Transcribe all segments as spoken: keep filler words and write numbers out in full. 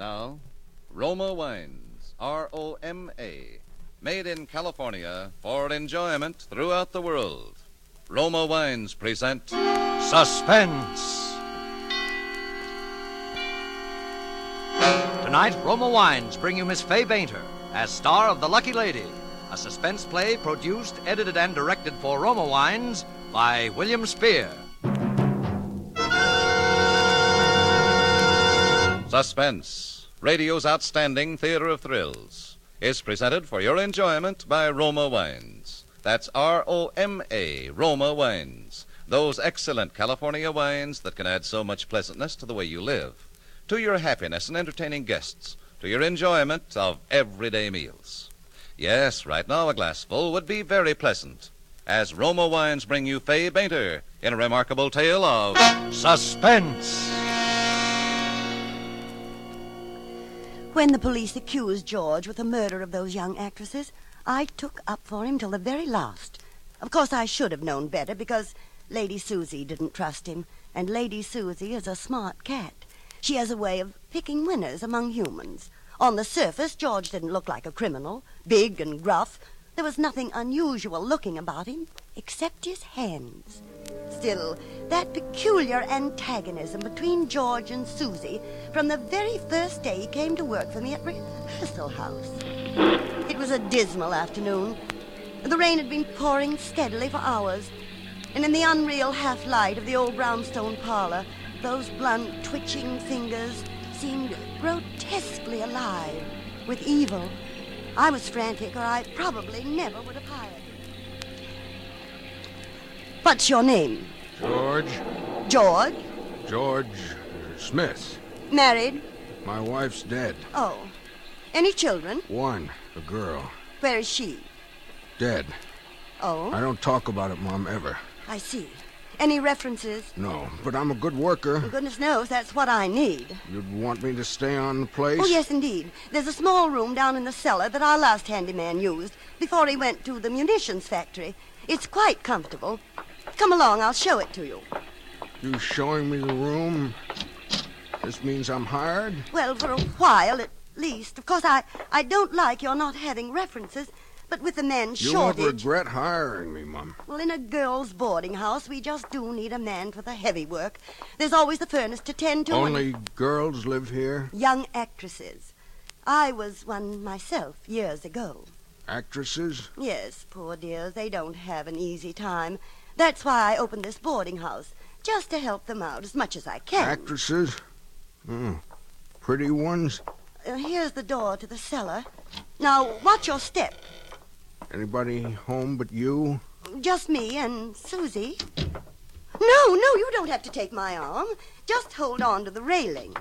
Now, Roma Wines, R O M A, made in California for enjoyment throughout the world. Roma Wines present Suspense. Tonight, Roma Wines bring you Miss Fay Bainter as star of The Lucky Lady, a suspense play produced, edited, and directed for Roma Wines by William Spear. Suspense, radio's outstanding theater of thrills, is presented for your enjoyment by Roma Wines. That's R O M A, Roma Wines. Those excellent California wines that can add so much pleasantness to the way you live, to your happiness in entertaining guests, to your enjoyment of everyday meals. Yes, right now a glassful would be very pleasant, as Roma Wines bring you Fay Bainter in a remarkable tale of Suspense. When the police accused George with the murder of those young actresses, I took up for him till the very last. Of course, I should have known better because Lady Susie didn't trust him, and Lady Susie is a smart cat. She has a way of picking winners among humans. On the surface, George didn't look like a criminal, big and gruff. There was nothing unusual looking about him, except his hands. Still, that peculiar antagonism between George and Susie from the very first day he came to work for me at Rehearsal House. It was a dismal afternoon. The rain had been pouring steadily for hours, and in the unreal half-light of the old brownstone parlor, those blunt, twitching fingers seemed grotesquely alive with evil. I was frantic, or I probably never would have hired him. What's your name? George. George? George uh, Smith. Married? My wife's dead. Oh. Any children? One, a girl. Where is she? Dead. Oh? I don't talk about it, Mom, ever. I see. Any references? No, but I'm a good worker. Goodness knows that's what I need. You'd want me to stay on the place? Oh, yes, indeed. There's a small room down in the cellar that our last handyman used before he went to the munitions factory. It's quite comfortable. Come along, I'll show it to you. You showing me the room? This means I'm hired? Well, for a while at least. Of course, I, I don't like your not having references, but with the men's You shortage... won't regret hiring me, Mom. Well, in a girls' boarding house, we just do need a man for the heavy work. There's always the furnace to tend to. Only and... girls live here? Young actresses. I was one myself years ago. Actresses? Yes, poor dears, they don't have an easy time. That's why I opened this boarding house, just to help them out as much as I can. Actresses? Hmm. Pretty ones? Uh, here's the door to the cellar. Now, watch your step. Anybody home but you? Just me and Susie. No, no, you don't have to take my arm. Just hold on to the railing.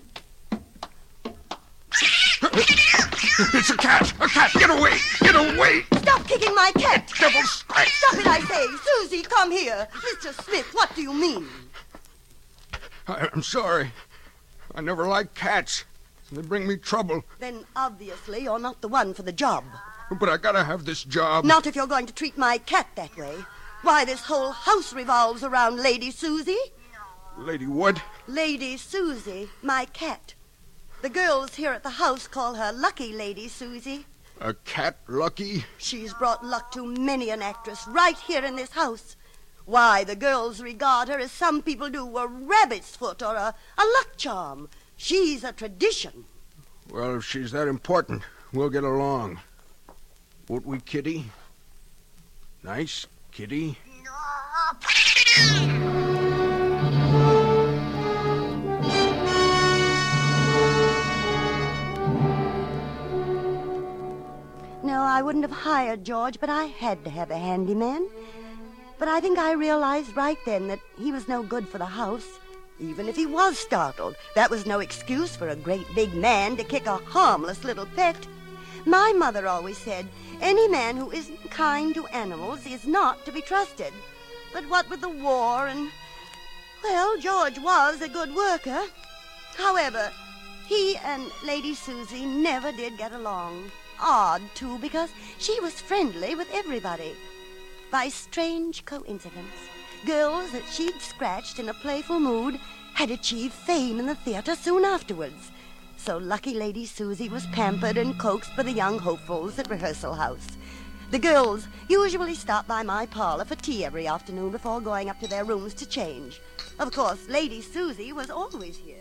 It's a cat! A cat! Get away! Get away! Stop kicking my cat! Devil strike! Stop it, I say! Susie, come here! Mister Smith, what do you mean? I, I'm sorry. I never liked cats. They bring me trouble. Then obviously you're not the one for the job. But I gotta have this job. Not if you're going to treat my cat that way. Why, this whole house revolves around Lady Susie. Lady what? Lady Susie, my cat. The girls here at the house call her Lucky Lady Susie. A cat lucky? She's brought luck to many an actress right here in this house. Why, the girls regard her as some people do a rabbit's foot or a, a luck charm. She's a tradition. Well, if she's that important, we'll get along. Won't we, Kitty? Nice, Kitty. No, I wouldn't have hired George, but I had to have a handyman. But I think I realized right then that he was no good for the house. Even if he was startled, that was no excuse for a great big man to kick a harmless little pet. My mother always said, any man who isn't kind to animals is not to be trusted. But what with the war and... Well, George was a good worker. However, he and Lady Susie never did get along. Odd, too, because she was friendly with everybody. By strange coincidence, girls that she'd scratched in a playful mood had achieved fame in the theater soon afterwards. So lucky Lady Susie was pampered and coaxed by the young hopefuls at rehearsal house. The girls usually stop by my parlor for tea every afternoon before going up to their rooms to change. Of course, Lady Susie was always here.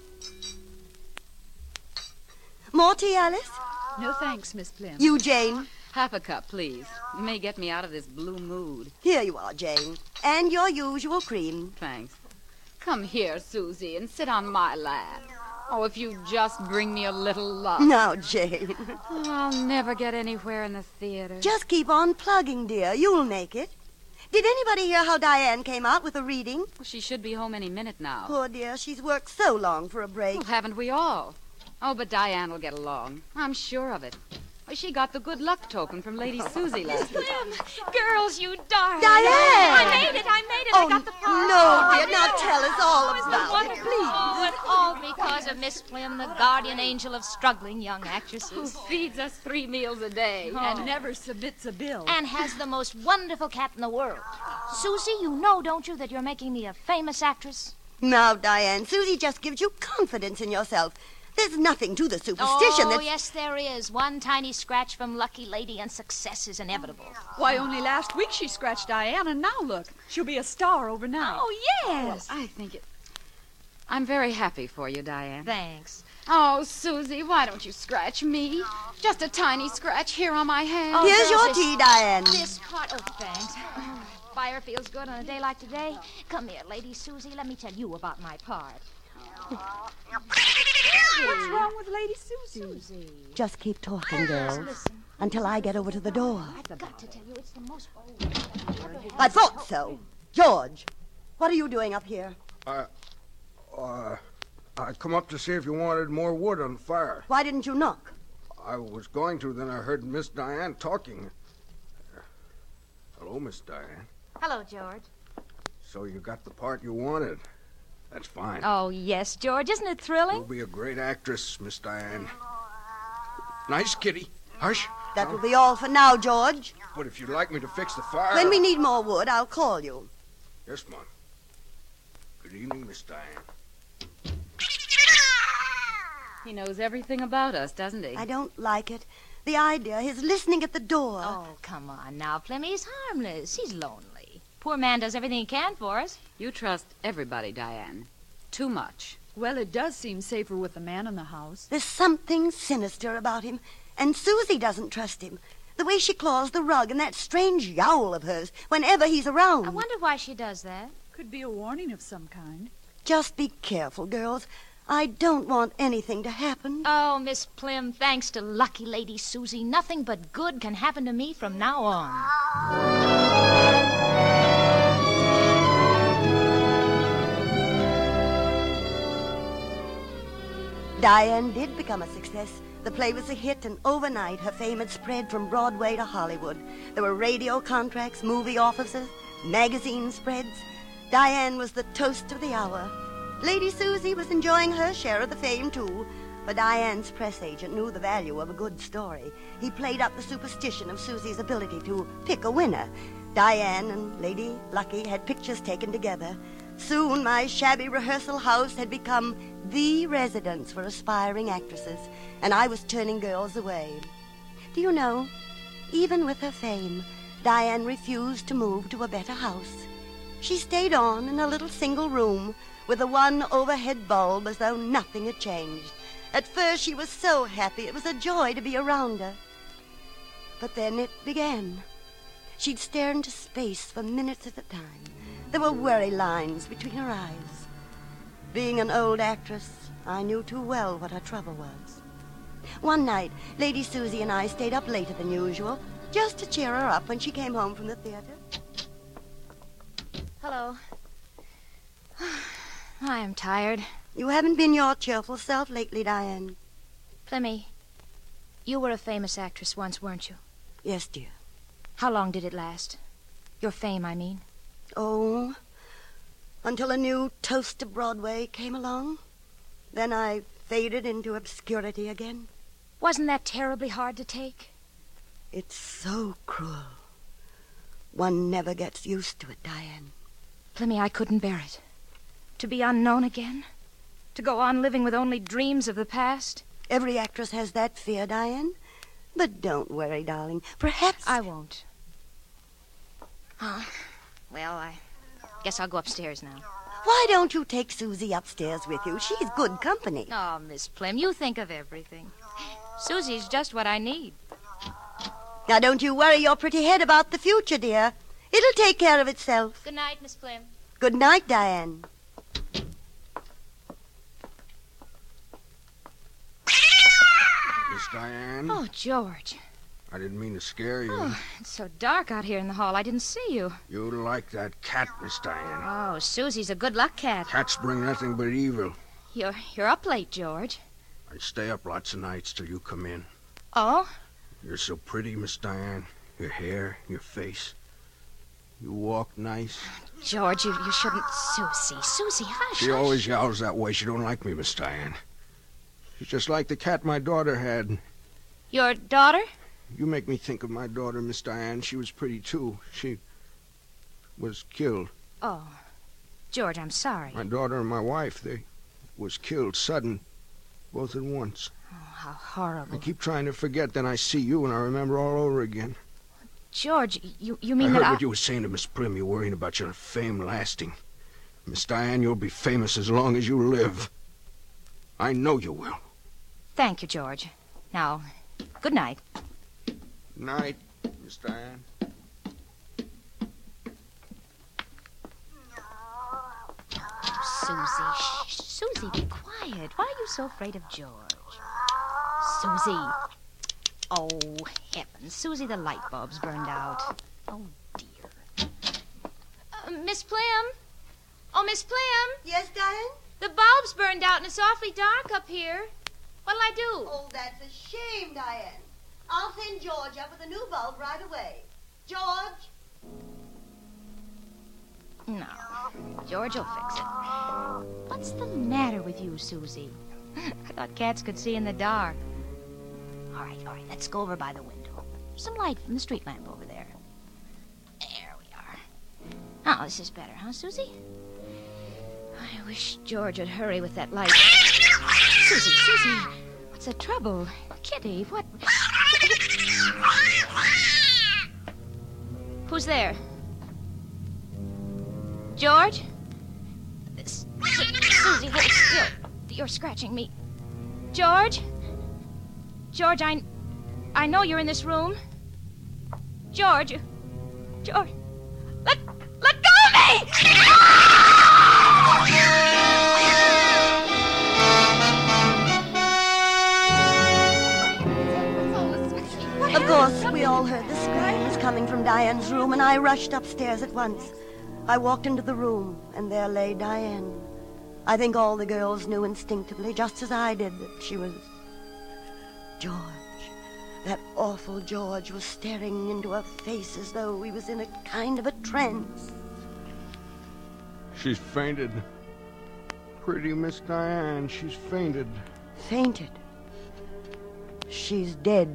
More tea, Alice? No thanks, Miss Plim. You, Jane? Half a cup, please. You may get me out of this blue mood. Here you are, Jane. And your usual cream. Thanks. Come here, Susie, and sit on my lap. Oh, if you just bring me a little luck. Now, Jane. Oh, I'll never get anywhere in the theater. Just keep on plugging, dear. You'll make it. Did anybody hear how Diane came out with a reading? Well, she should be home any minute now. Poor dear, she's worked so long for a break. Well, haven't we all? Oh, but Diane will get along. I'm sure of it. Well, she got the good luck token from Lady Susie last week. Girls, you darling. Diane! I made it, I made it. Oh, I got the part. no, dear. Now tell us all about it. Oh, and all because of Miss Plim, the guardian angel of struggling young Who actresses. feeds us three meals a day. And never submits a bill. And has the most wonderful cat in the world. Susie, you know, don't you, that you're making me a famous actress? Now, Diane, Susie just gives you confidence in yourself. There's nothing to the superstition Oh, that's... yes, there is. One tiny scratch from Lucky Lady and success is inevitable. Why, only last week she scratched Diane, and now look, she'll be a star overnight. Oh, yes. I think it... I'm very happy for you, Diane. Thanks. Oh, Susie, why don't you scratch me? Just a tiny scratch here on my hand. Oh, Here's girls, your this- tea, Diane. This part, oh, thanks. Fire feels good on a day like today. Come here, Lady Susie. Let me tell you about my part. What's wrong with Lady Susie? Susie. Just keep talking, girls, Listen. until I get over to the door. I've got to tell you, it's the most... I thought so. George, what are you doing up here? I, uh, I come up to see if you wanted more wood on the fire. Why didn't you knock? I was going to, then I heard Miss Diane talking. Uh, hello, Miss Diane. Hello, George. So you got the part you wanted. That's fine. Oh, yes, George. Isn't it thrilling? You'll be a great actress, Miss Diane. Nice kitty. Hush. That will be all for now, George. But if you'd like me to fix the fire... When we need more wood, I'll call you. Yes, Mom. Good evening, Miss Diane. He knows everything about us, doesn't he? I don't like it. The idea, his listening at the door. Oh, come on now, Plim. He's harmless. He's lonely. Poor man does everything he can for us. You trust everybody, Diane. Too much. Well, it does seem safer with a man in the house. There's something sinister about him, and Susie doesn't trust him. The way she claws the rug and that strange yowl of hers whenever he's around. I wonder why she does that. Could be a warning of some kind. Just be careful, girls. I don't want anything to happen. Oh, Miss Plim, thanks to lucky Lady Susie, nothing but good can happen to me from now on. Diane did become a success. The play was a hit, and overnight her fame had spread from Broadway to Hollywood. There were radio contracts, movie offices, magazine spreads. Diane was the toast of the hour. Lady Susie was enjoying her share of the fame, too. But Diane's press agent knew the value of a good story. He played up the superstition of Susie's ability to pick a winner. Diane and Lady Lucky had pictures taken together. Soon my shabby rehearsal house had become the residence for aspiring actresses, and I was turning girls away. Do you know, even with her fame, Diane refused to move to a better house. She stayed on in a little single room with a one overhead bulb as though nothing had changed. At first she was so happy it was a joy to be around her. But then it began. She'd stare into space for minutes at a time. There were worry lines between her eyes. Being an old actress, I knew too well what her trouble was. One night, Lady Susie and I stayed up later than usual, just to cheer her up when she came home from the theater. Hello. I am tired. You haven't been your cheerful self lately, Diane. Plimmy, you were a famous actress once, weren't you? Yes, dear. How long did it last? Your fame, I mean. Oh, until a new toast to Broadway came along. Then I faded into obscurity again. Wasn't that terribly hard to take? It's so cruel. One never gets used to it, Diane. Plimmy, I couldn't bear it. To be unknown again. To go on living with only dreams of the past? Every actress has that fear, Diane. But don't worry, darling. Perhaps... I won't. Oh, well, I guess I'll go upstairs now. Why don't you take Susie upstairs with you? She's good company. Oh, Miss Plim, you think of everything. Susie's just what I need. Now, don't you worry your pretty head about the future, dear. It'll take care of itself. Good night, Miss Plim. Good night, Diane. Miss Diane? Oh, George. I didn't mean to scare you. Oh, it's so dark out here in the hall. I didn't see you. You like that cat, Miss Diane. Oh, Susie's a good luck cat. Cats bring nothing but evil. You're you're up late, George. I stay up lots of nights till you come in. Oh? You're so pretty, Miss Diane. Your hair, your face. You walk nice. George, you, you shouldn't... Susie, Susie, hush, She hush. always yowls that way. She don't like me, Miss Diane. She's just like the cat my daughter had. Your daughter? You make me think of my daughter, Miss Diane. She was pretty, too. She was killed. Oh, George, I'm sorry. My daughter and my wife, they was killed sudden, both at once. Oh, how horrible. I keep trying to forget, then I see you and I remember all over again. George, you, you I mean heard that I... what you were saying to Miss Prim. You're worrying about your fame lasting. Miss Diane, you'll be famous as long as you live. I know you will. Thank you, George. Now, good night. Night, Miss Diane. Susie, shh, Susie, be quiet. Why are you so afraid of George? Susie. Oh, heavens. Susie, the light bulb's burned out. Oh, dear. Uh, Miss Plim? Oh, Miss Plim? Yes, Diane? The bulb's burned out and it's awfully dark up here. What'll I do? Oh, that's a shame, Diane. I'll send George up with a new bulb right away. George? No, George will fix it. What's the matter with you, Susie? I thought cats could see in the dark. All right, all right, let's go over by the window. Some light from the street lamp over there. There we are. Oh, this is better, huh, Susie? I wish George would hurry with that light. Susie, Susie, what's the trouble? Kitty, what? Who's there? George? Su- Susie, hold still. You're scratching me. George? George, I... I know you're in this room. George. George. Let... Let go of me! Of course, we all heard the screams coming from Diane's room, and I rushed upstairs at once. I walked into the room, and there lay Diane. I think all the girls knew instinctively, just as I did, that she was... George. That awful George was staring into her face as though he was in a kind of a trance. She's fainted. Pretty Miss Diane, she's fainted. Fainted. She's dead.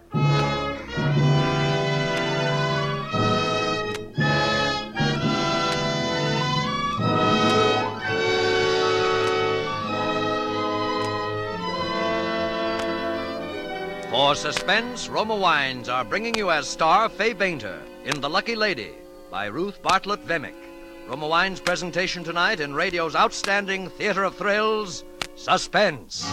For suspense, Roma Wines are bringing you as star Fay Bainter in The Lucky Lady by Ruth Bartlett Vemick. Roma Wines' presentation tonight in radio's outstanding theater of thrills, Suspense.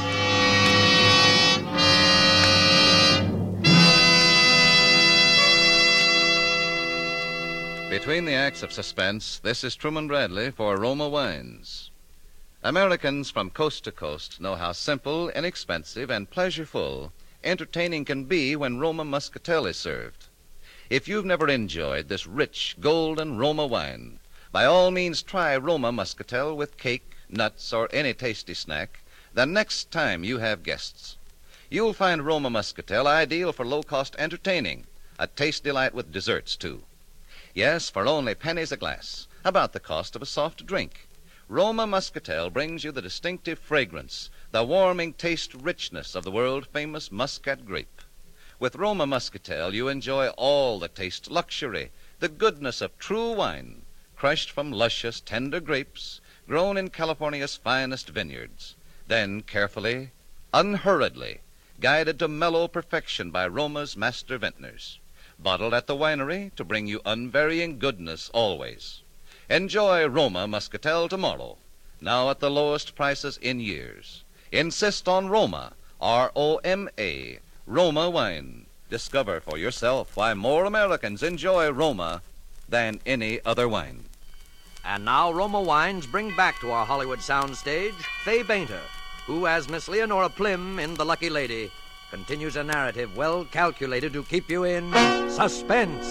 Between the acts of suspense, this is Truman Bradley for Roma Wines. Americans from coast to coast know how simple, inexpensive, and pleasureful entertaining can be when Roma Muscatel is served. If you've never enjoyed this rich, golden Roma wine, by all means try Roma Muscatel with cake, nuts, or any tasty snack the next time you have guests. You'll find Roma Muscatel ideal for low-cost entertaining, a taste delight with desserts, too. Yes, for only pennies a glass, about the cost of a soft drink, Roma Muscatel brings you the distinctive fragrance, the warming taste richness of the world-famous Muscat grape. With Roma Muscatel, you enjoy all the taste luxury, the goodness of true wine, crushed from luscious, tender grapes, grown in California's finest vineyards, then carefully, unhurriedly, guided to mellow perfection by Roma's master vintners, bottled at the winery to bring you unvarying goodness always. Enjoy Roma Muscatel tomorrow, now at the lowest prices in years. Insist on Roma, R O M A, Roma wine. Discover for yourself why more Americans enjoy Roma than any other wine. And now Roma Wines bring back to our Hollywood soundstage Fay Bainter, who, as Miss Leonora Plim in The Lucky Lady, continues a narrative well calculated to keep you in suspense.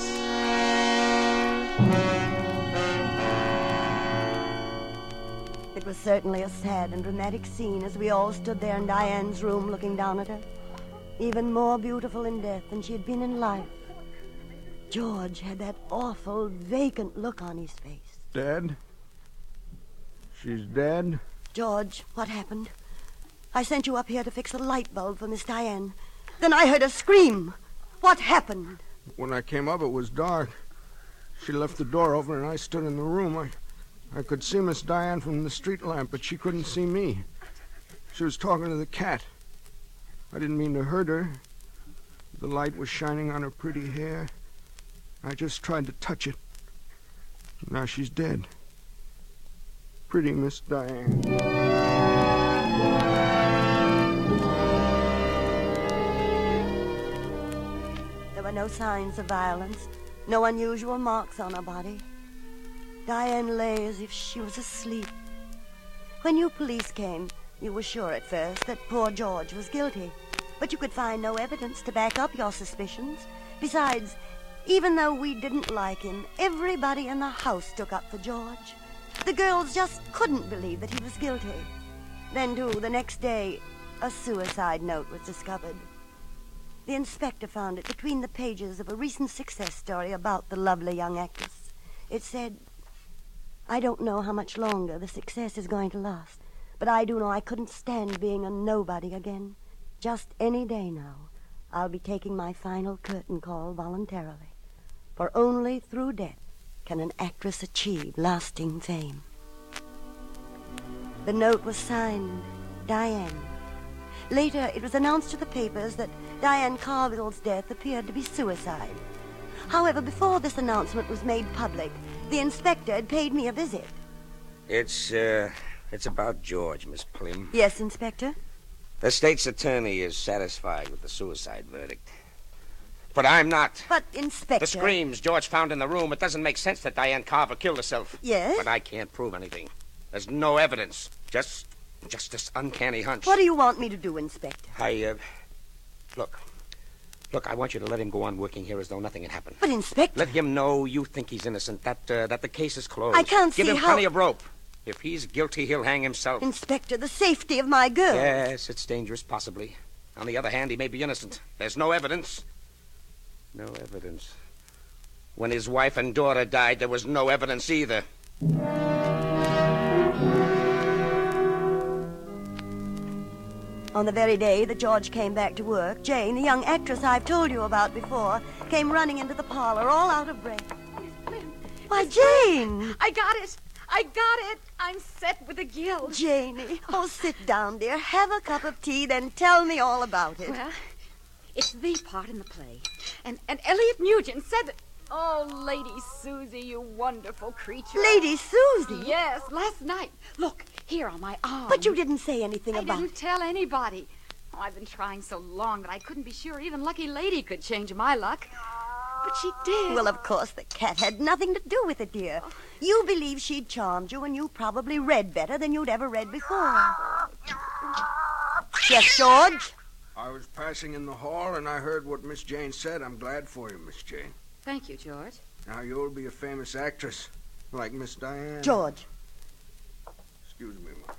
It was certainly a sad and dramatic scene as we all stood there in Diane's room looking down at her, even more beautiful in death than she had been in life. George had that awful, vacant look on his face. Dead? She's dead? George, what happened? I sent you up here to fix a light bulb for Miss Diane. Then I heard a scream. What happened? When I came up, it was dark. She left the door open, and I stood in the room. I, I could see Miss Diane from the street lamp, but she couldn't see me. She was talking to the cat. I didn't mean to hurt her. The light was shining on her pretty hair. I just tried to touch it. Now she's dead. Pretty Miss Diane. There were no signs of violence, no unusual marks on her body. Diane lay as if she was asleep. When you police came, you were sure at first that poor George was guilty, but you could find no evidence to back up your suspicions. Besides, even though we didn't like him, everybody in the house took up for George. The girls just couldn't believe that he was guilty. Then, too, the next day, a suicide note was discovered. The inspector found it between the pages of a recent success story about the lovely young actress. It said, "I don't know how much longer the success is going to last, but I do know I couldn't stand being a nobody again. Just any day now, I'll be taking my final curtain call voluntarily. For only through death can an actress achieve lasting fame." The note was signed, Diane. Later, it was announced to the papers that Diane Carville's death appeared to be suicide. However, before this announcement was made public, the inspector had paid me a visit. It's, uh, it's about George, Miss Plim. Yes, Inspector? The state's attorney is satisfied with the suicide verdict. But I'm not. But, Inspector... The screams George found in the room, it doesn't make sense that Diane Carver killed herself. Yes? But I can't prove anything. There's no evidence. Just, just this uncanny hunch. What do you want me to do, Inspector? I, uh... Look. Look, I want you to let him go on working here as though nothing had happened. But, Inspector... Let him know you think he's innocent, that, uh, that the case is closed. I can't Give see him how... plenty of rope. If he's guilty, he'll hang himself. Inspector, the safety of my girl... Yes, it's dangerous, possibly. On the other hand, he may be innocent. There's no evidence. No evidence. When his wife and daughter died, there was no evidence either. On the very day that George came back to work, Jane, the young actress I've told you about before, came running into the parlor, all out of breath. Why, Jane! I got it. I got it. I'm set with a gill. Janie, oh, sit down, dear. Have a cup of tea, then tell me all about it. Well, it's the part in the play. And, and Elliot Nugent said that... Oh, Lady Susie, you wonderful creature. Lady Susie? Yes, last night. Look, here on my arm. But you didn't say anything I about didn't tell anybody. Oh, I've been trying so long that I couldn't be sure even Lucky Lady could change my luck. But she did. Well, of course, the cat had nothing to do with it, dear. You believe she'd charmed you, and you probably read better than you'd ever read before. Yes, George? I was passing in the hall, and I heard what Miss Jane said. I'm glad for you, Miss Jane. Thank you, George. Now you'll be a famous actress, like Miss Diane. George. Excuse me, Mom.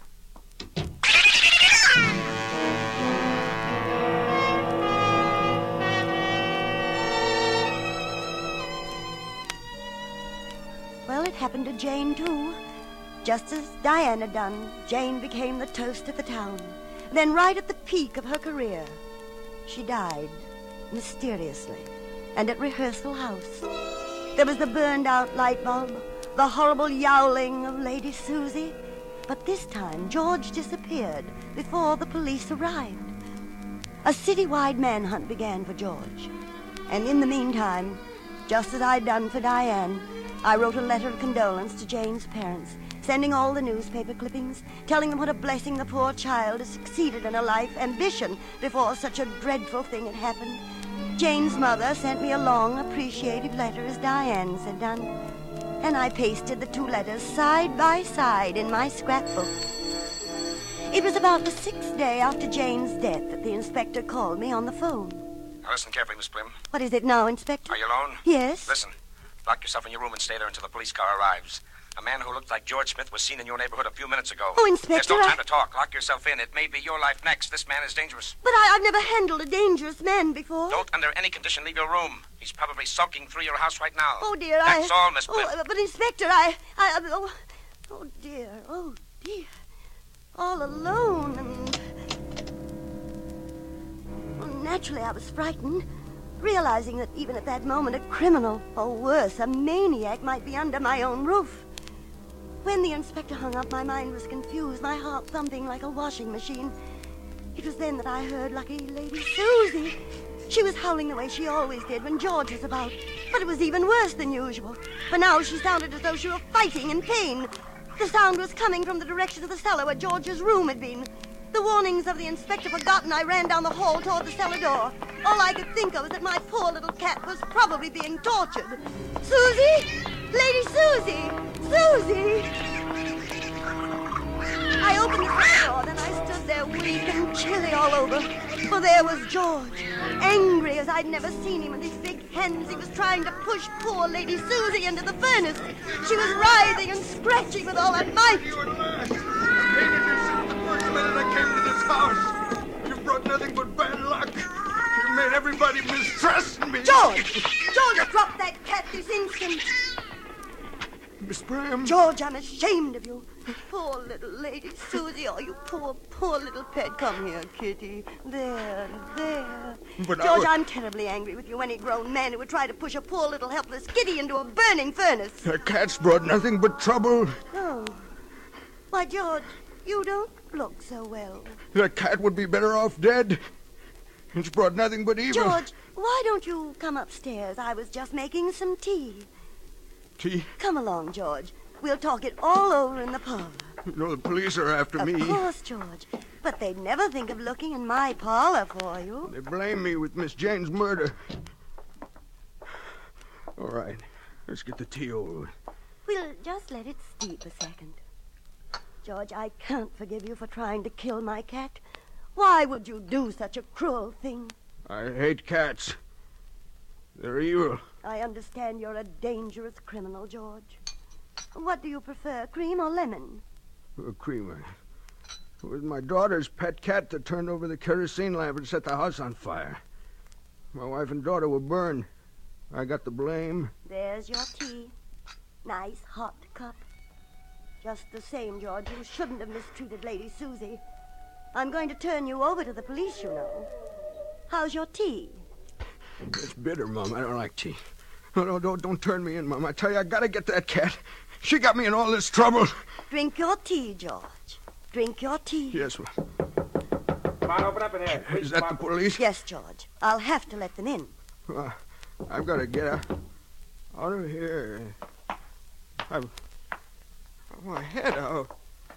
Well, it happened to Jane, too. Just as Diane had done, Jane became the toast of the town. Then, right at the peak of her career, she died, mysteriously, and at rehearsal house. There was the burned-out light bulb, the horrible yowling of Lady Susie, But this time, George disappeared before the police arrived. A citywide manhunt began for George. And in the meantime, just as I'd done for Diane, I wrote a letter of condolence to Jane's parents, sending all the newspaper clippings, telling them what a blessing the poor child had succeeded in a life ambition before such a dreadful thing had happened. Jane's mother sent me a long, appreciative letter as Diane's had done, and I pasted the two letters side by side in my scrapbook. It was about the sixth day after Jane's death that the inspector called me on the phone. Now listen carefully, Miss Plim. What is it now, Inspector? Are you alone? Yes. Listen. Lock yourself in your room and stay there until the police car arrives. A man who looked like George Smith was seen in your neighborhood a few minutes ago. Oh, Inspector, There's no time I... to talk. Lock yourself in. It may be your life next. This man is dangerous. But I, I've never handled a dangerous man before. Don't under any condition leave your room. He's probably sulking through your house right now. Oh, dear, That's I... That's all, Miss Plim. Oh, but, Inspector, I... I... Oh, oh, dear. Oh, dear. All alone and... Well, naturally, I was frightened, realizing that even at that moment a criminal, or worse, a maniac, might be under my own roof. When the inspector hung up, my mind was confused, my heart thumping like a washing machine. It was then that I heard lucky Lady Susie. She was howling the way she always did when George was about, but it was even worse than usual. For now she sounded as though she were fighting in pain. The sound was coming from the direction of the cellar where George's room had been. The warnings of the inspector forgotten, I ran down the hall toward the cellar door. All I could think of was that my poor little cat was probably being tortured. Susie! Lady Susie! Susie! I opened the front door, then I stood there weak and chilly all over. For there was George, angry as I'd never seen him. With his big hands, he was trying to push poor Lady Susie into the furnace. She was writhing and scratching with all her might. I came to this house. You brought nothing but bad luck. You made everybody mistrust me. George! George, drop that cat this instant. Miss Prim. George, I'm ashamed of you. Poor little Lady Susie. Oh, you poor, poor little pet. Come here, kitty. There, there. But George, I was... I'm terribly angry with you. Any grown man who would try to push a poor little helpless kitty into a burning furnace. The cat's brought nothing but trouble. Oh. Why, George, you don't look so well. The cat would be better off dead. It's brought nothing but evil. George, why don't you come upstairs? I was just making some tea. Tea? Come along, George. We'll talk it all over in the parlor. You know, the police are after of me. Of course, George. But they'd never think of looking in my parlor for you. They blame me with Miss Jane's murder. All right. Let's get the tea over with. We'll just let it steep a second. George, I can't forgive you for trying to kill my cat. Why would you do such a cruel thing? I hate cats. They're evil. I understand you're a dangerous criminal, George. What do you prefer, cream or lemon? A creamer. It was my daughter's pet cat that turned over the kerosene lamp and set the house on fire. My wife and daughter were burned. I got the blame. There's your tea. Nice hot cup. Just the same, George, you shouldn't have mistreated Lady Susie. I'm going to turn you over to the police, you know. How's your tea? It's bitter, Mom. I don't like tea. No, no, don't, don't turn me in, Mom. I tell you, I gotta get that cat. She got me in all this trouble. Drink your tea, George. Drink your tea. Yes, Mom. Come on, open up in here. Is that the police? Yes, George. I'll have to let them in. Uh, I've got to get out, out of here. I've... My head out.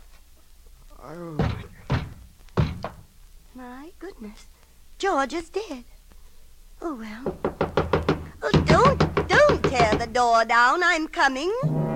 I... My goodness. George is dead. Oh, well. Oh, don't, don't tear the door down. I'm coming.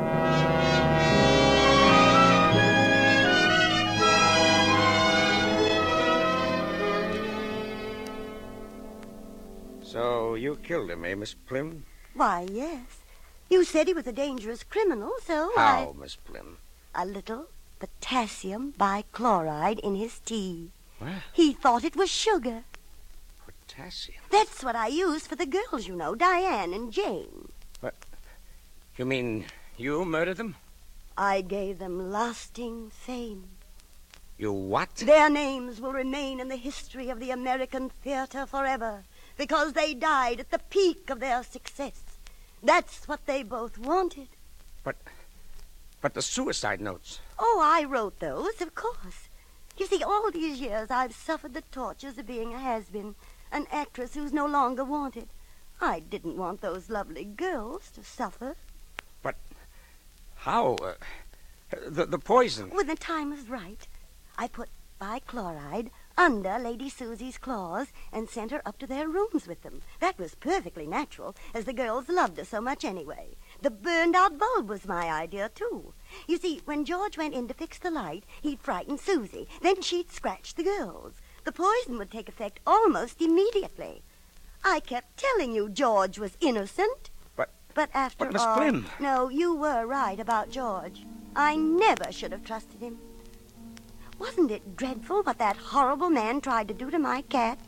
So you killed him, eh, Miss Plim? Why, yes. You said he was a dangerous criminal, so How, I... Miss Plim? A little potassium bichloride in his tea. What? He thought it was sugar. Potassium? That's what I used for the girls, you know, Diane and Jane. What? You mean you murdered them? I gave them lasting fame. You what? Their names will remain in the history of the American theater forever, because they died at the peak of their success. That's what they both wanted. But, but the suicide notes. Oh, I wrote those, of course. You see, all these years I've suffered the tortures of being a has-been, an actress who's no longer wanted. I didn't want those lovely girls to suffer. But how? Uh, the, the poison. When the time was right, I put bichloride under Lady Susie's claws and sent her up to their rooms with them. That was perfectly natural, as the girls loved her so much anyway. The burned-out bulb was my idea, too. You see, when George went in to fix the light, he'd frighten Susie. Then she'd scratch the girls. The poison would take effect almost immediately. I kept telling you George was innocent. But, but after but Miss all... Prim... No, you were right about George. I never should have trusted him. Wasn't it dreadful what that horrible man tried to do to my cat?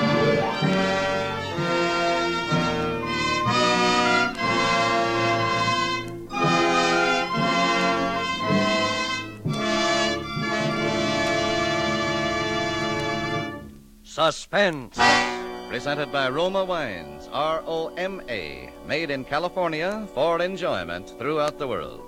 Suspense. Presented by Roma Wines, R O M A, made in California for enjoyment throughout the world.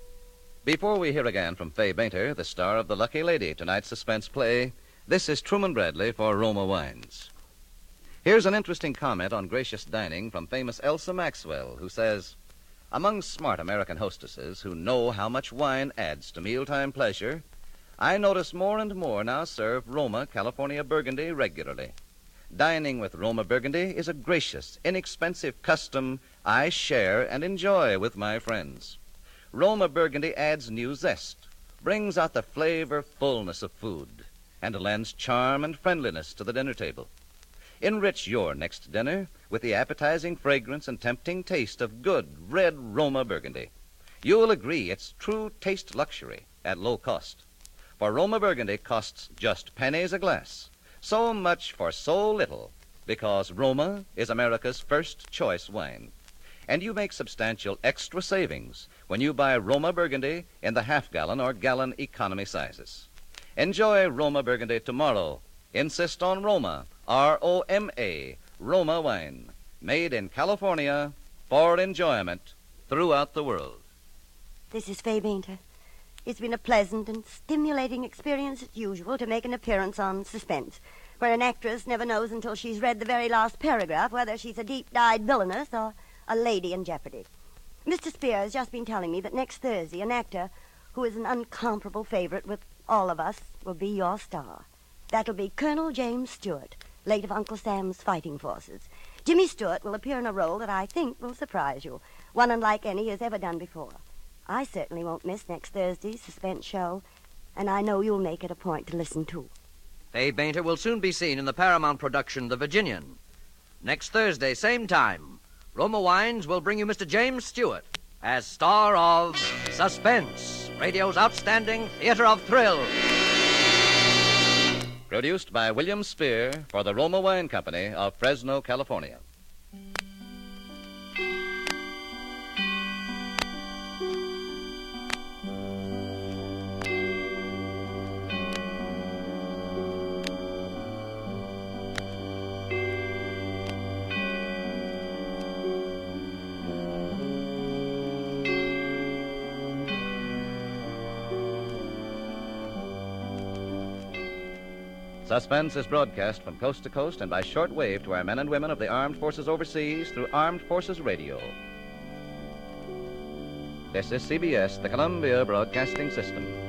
Before we hear again from Fay Bainter, the star of The Lucky Lady, tonight's suspense play, this is Truman Bradley for Roma Wines. Here's an interesting comment on gracious dining from famous Elsa Maxwell, who says, among smart American hostesses who know how much wine adds to mealtime pleasure, I notice more and more now serve Roma California Burgundy regularly. Dining with Roma Burgundy is a gracious, inexpensive custom I share and enjoy with my friends. Roma Burgundy adds new zest, brings out the flavor fullness of food, and lends charm and friendliness to the dinner table. Enrich your next dinner with the appetizing fragrance and tempting taste of good red Roma Burgundy. You'll agree it's true taste luxury at low cost. For Roma Burgundy costs just pennies a glass. So much for so little, because Roma is America's first choice wine. And you make substantial extra savings when you buy Roma Burgundy in the half-gallon or gallon economy sizes. Enjoy Roma Burgundy tomorrow. Insist on Roma, R O M A, Roma wine, made in California for enjoyment throughout the world. This is Fay Bainter. It's been a pleasant and stimulating experience as usual to make an appearance on Suspense, where an actress never knows until she's read the very last paragraph whether she's a deep-dyed villainess or a lady in jeopardy. Mister Spear has just been telling me that next Thursday an actor who is an uncomparable favorite with all of us will be your star. That'll be Colonel James Stewart, late of Uncle Sam's fighting forces. Jimmy Stewart will appear in a role that I think will surprise you, one unlike any he has ever done before. I certainly won't miss next Thursday's suspense show, and I know you'll make it a point to listen to. Fay Bainter will soon be seen in the Paramount production, The Virginian. Next Thursday, same time, Roma Wines will bring you Mister James Stewart as star of Suspense, radio's outstanding theater of thrill. Produced by William Spear for the Roma Wine Company of Fresno, California. Suspense is broadcast from coast to coast and by short wave to our men and women of the armed forces overseas through Armed Forces Radio. This is C B S, the Columbia Broadcasting System.